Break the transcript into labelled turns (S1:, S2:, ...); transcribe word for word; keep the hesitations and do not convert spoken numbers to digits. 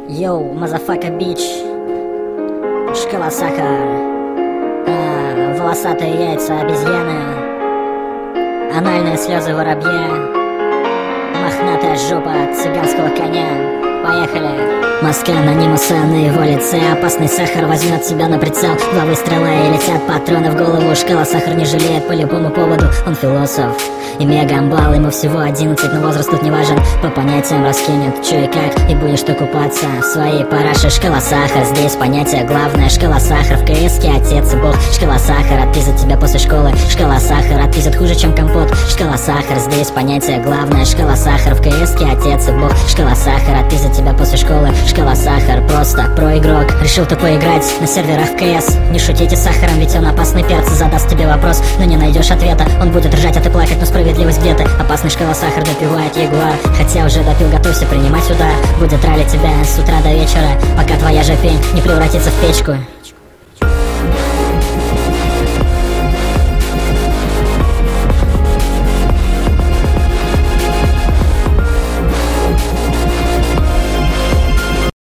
S1: Йоу, мазафака бич. Шкала сахар. а, Волосатые яйца обезьяны. Анальные слезы воробья. Мохнатая жопа цыганского коня. Поехали. Маска анонимуса на его лице. Опасный сахар возьмет тебя на прицел. Два выстрела и летят патроны в голову. Шкала сахар не жалеет по любому поводу. Он философ, имея гамбал. Ему всего одиннадцать, но возраст тут не важен. По понятиям раскинет, чё и как. И будешь ты купаться в своей параше. Шкала сахар, здесь понятие главное. Шкала сахар, в КСке отец и бог. Шкала сахар, отпиздят тебя после школы. Шкала сахар, отпиздят хуже, чем компот. Шкала сахар, здесь понятие главное. Шкала сахар, в КСке отец и бог. Шкала сахар, отпиздят тебя после школы. Шкала сахар, просто про игрок. Решил ты поиграть на серверах в КС. Не шутите с сахаром, ведь он опасный перц. Задаст тебе вопрос, но не найдешь ответа. Он будет ржать, а ты плакать, но справедливость где-то. Опасный шкала сахар допивает ягуар. Хотя уже допил, готовься принимать удар. Будет тралить тебя с утра до вечера, пока твоя же пень не превратится в печку.